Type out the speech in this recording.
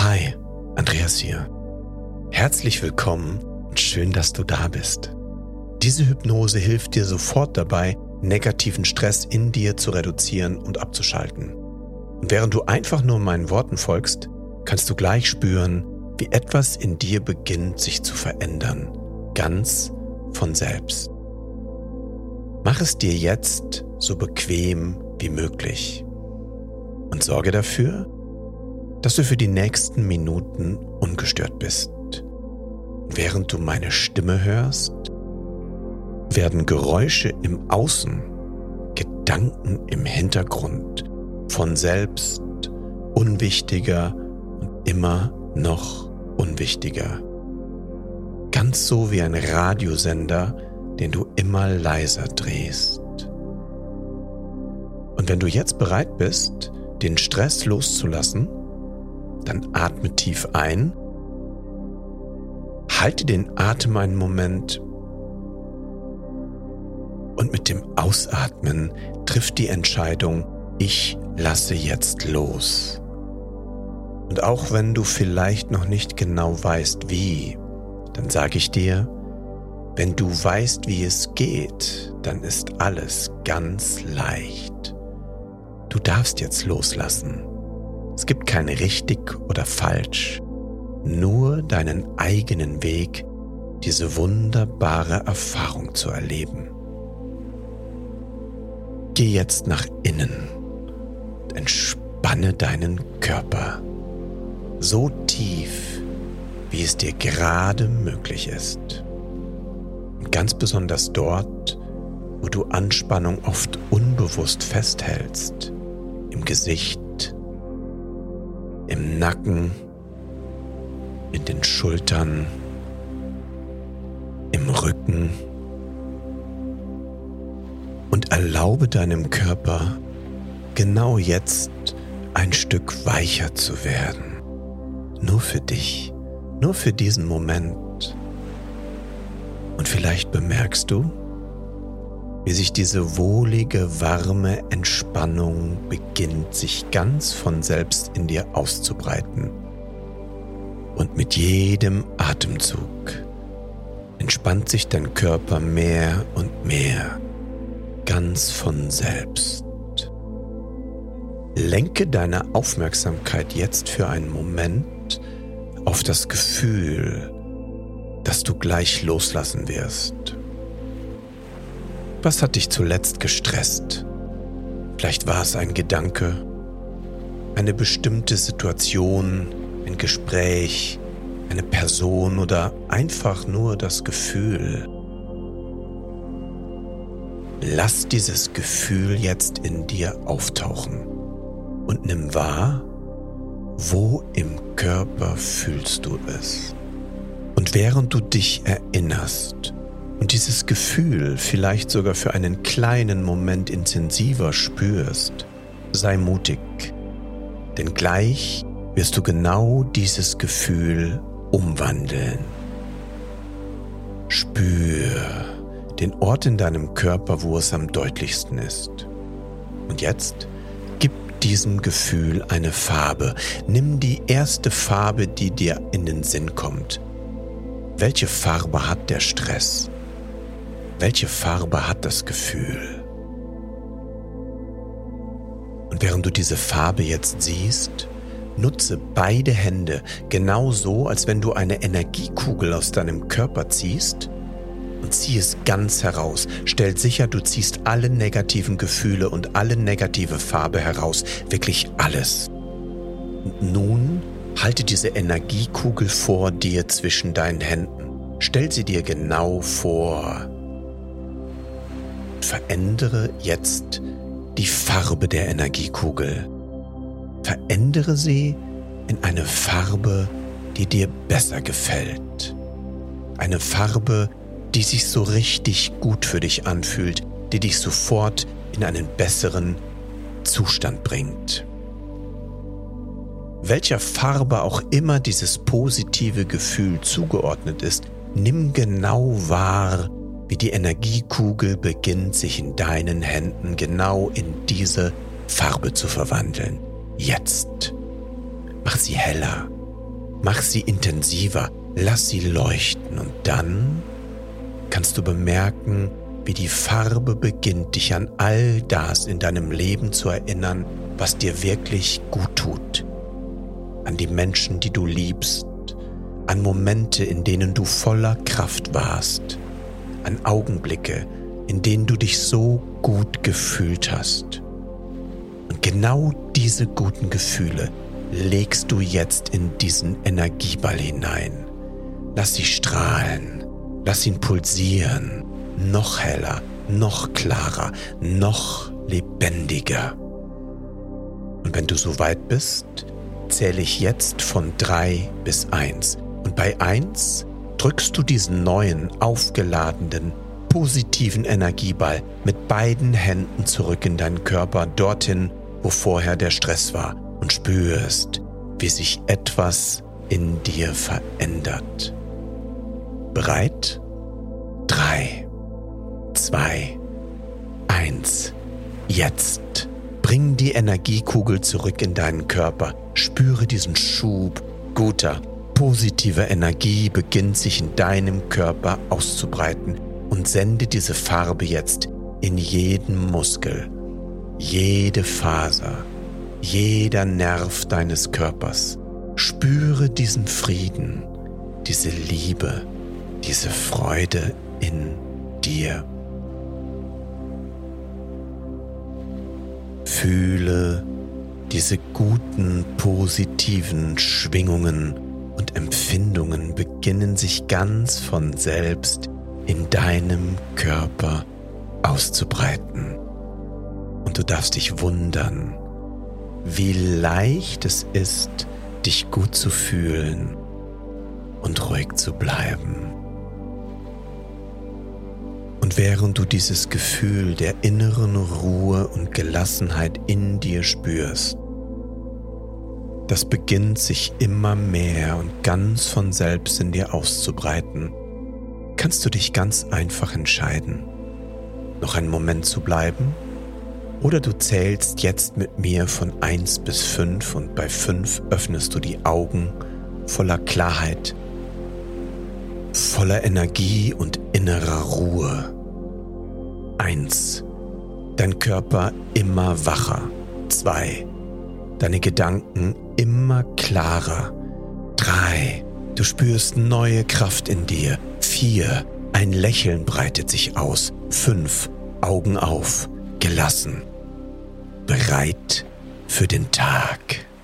Hi, Andreas hier. Herzlich willkommen und schön, dass du da bist. Diese Hypnose hilft dir sofort dabei, negativen Stress in dir zu reduzieren und abzuschalten. Und während du einfach nur meinen Worten folgst, kannst du gleich spüren, wie etwas in dir beginnt, sich zu verändern, ganz von selbst. Mach es dir jetzt so bequem wie möglich und sorge dafür, dass du für die nächsten Minuten ungestört bist. Während du meine Stimme hörst, werden Geräusche im Außen, Gedanken im Hintergrund von selbst unwichtiger und immer noch unwichtiger. Ganz so wie ein Radiosender, den du immer leiser drehst. Und wenn du jetzt bereit bist, den Stress loszulassen, dann atme tief ein, halte den Atem einen Moment und mit dem Ausatmen triff die Entscheidung, ich lasse jetzt los. Und auch wenn du vielleicht noch nicht genau weißt, wie, dann sage ich dir, wenn du weißt, wie es geht, dann ist alles ganz leicht. Du darfst jetzt loslassen. Es gibt kein richtig oder falsch, nur deinen eigenen Weg, diese wunderbare Erfahrung zu erleben. Geh jetzt nach innen und entspanne deinen Körper, so tief, wie es dir gerade möglich ist. Und ganz besonders dort, wo du Anspannung oft unbewusst festhältst, im Gesicht, im Nacken, in den Schultern, im Rücken und erlaube deinem Körper, genau jetzt ein Stück weicher zu werden. Nur für dich, nur für diesen Moment. Und vielleicht bemerkst du, wie sich diese wohlige, warme Entspannung beginnt, sich ganz von selbst in dir auszubreiten. Und mit jedem Atemzug entspannt sich dein Körper mehr und mehr, ganz von selbst. Lenke deine Aufmerksamkeit jetzt für einen Moment auf das Gefühl, das du gleich loslassen wirst. Was hat dich zuletzt gestresst? Vielleicht war es ein Gedanke, eine bestimmte Situation, ein Gespräch, eine Person oder einfach nur das Gefühl. Lass dieses Gefühl jetzt in dir auftauchen und nimm wahr, wo im Körper fühlst du es. Und während du dich erinnerst und dieses Gefühl vielleicht sogar für einen kleinen Moment intensiver spürst, sei mutig, denn gleich wirst du genau dieses Gefühl umwandeln. Spür den Ort in deinem Körper, wo es am deutlichsten ist. Und jetzt gib diesem Gefühl eine Farbe. Nimm die erste Farbe, die dir in den Sinn kommt. Welche Farbe hat der Stress? Welche Farbe hat das Gefühl? Und während du diese Farbe jetzt siehst, nutze beide Hände genauso, als wenn du eine Energiekugel aus deinem Körper ziehst und zieh es ganz heraus. Stell sicher, du ziehst alle negativen Gefühle und alle negative Farbe heraus. Wirklich alles. Und nun halte diese Energiekugel vor dir zwischen deinen Händen. Stell sie dir genau vor. Verändere jetzt die Farbe der Energiekugel. Verändere sie in eine Farbe, die dir besser gefällt. Eine Farbe, die sich so richtig gut für dich anfühlt, die dich sofort in einen besseren Zustand bringt. Welcher Farbe auch immer dieses positive Gefühl zugeordnet ist, nimm genau wahr, wie die Energiekugel beginnt, sich in deinen Händen genau in diese Farbe zu verwandeln. Jetzt. Mach sie heller, Mach sie intensiver, lass sie leuchten und dann kannst du bemerken, wie die Farbe beginnt, dich an all das in deinem Leben zu erinnern, was dir wirklich gut tut. An die Menschen, die du liebst, an Momente, in denen du voller Kraft warst, an Augenblicke, in denen du dich so gut gefühlt hast. Und genau diese guten Gefühle legst du jetzt in diesen Energieball hinein. Lass sie strahlen, lass ihn pulsieren, noch heller, noch klarer, noch lebendiger. Und wenn du so weit bist, zähle ich jetzt von 3 bis 1. Und bei 1 drückst du diesen neuen, aufgeladenen, positiven Energieball mit beiden Händen zurück in deinen Körper, dorthin, wo vorher der Stress war, und spürst, wie sich etwas in dir verändert. Bereit? 3, 2, 1. Jetzt. Bring die Energiekugel zurück in deinen Körper. Spüre diesen Schub guter, positiver Energie beginnt sich in deinem Körper auszubreiten und sende diese Farbe jetzt in jeden Muskel, jede Faser, jeder Nerv deines Körpers. Spüre diesen Frieden, diese Liebe, diese Freude in dir. Fühle diese guten, positiven Schwingungen und Empfindungen beginnen sich ganz von selbst in deinem Körper auszubreiten. Und du darfst dich wundern, wie leicht es ist, dich gut zu fühlen und ruhig zu bleiben. Und während du dieses Gefühl der inneren Ruhe und Gelassenheit in dir spürst, das beginnt sich immer mehr und ganz von selbst in dir auszubreiten, kannst du dich ganz einfach entscheiden, noch einen Moment zu bleiben, oder du zählst jetzt mit mir von 1 bis 5 und bei 5 öffnest du die Augen voller Klarheit, voller Energie und innerer Ruhe. 1. Dein Körper immer wacher. 2. Deine Gedanken immer klarer. 3. Du spürst neue Kraft in dir. 4. Ein Lächeln breitet sich aus. 5. Augen auf, gelassen, bereit für den Tag.